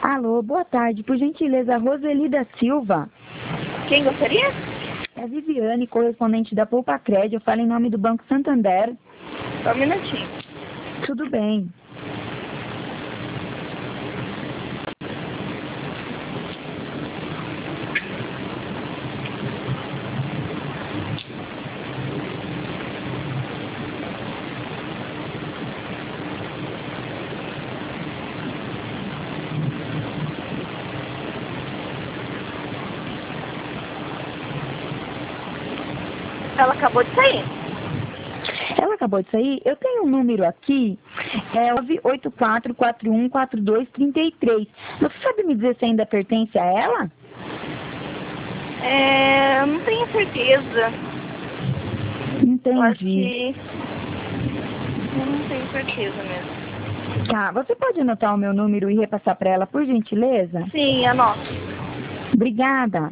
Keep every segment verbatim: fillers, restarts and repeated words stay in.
Alô, boa tarde. Por gentileza, Roseli da Silva. Quem gostaria? É a Viviane, correspondente da Poupa Crédito. Eu falo em nome do Banco Santander. Só um minutinho. Tudo bem. Ela acabou de sair. Ela acabou de sair? Eu tenho um número aqui, é nove oito quatro, quatro um quatro dois, três três. Você sabe me dizer se ainda pertence a ela? É, eu não tenho certeza. Entendi. Eu acho que... Eu não tenho certeza mesmo. Tá, você pode anotar o meu número e repassar para ela, por gentileza? Sim, anota. Obrigada.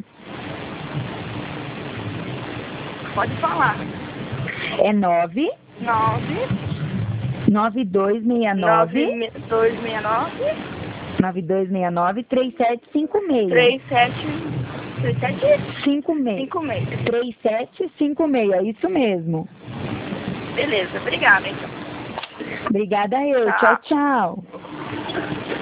Pode falar. É nove Nove. nove dois seis nove Nove dois seis nove. nove dois seis nove três sete cinco seis. Três sete. Três sete. Cinco seis. Cinco meia. Três sete cinco seis, é isso mesmo. Beleza, obrigada então. Obrigada eu. Tá. Tchau, tchau.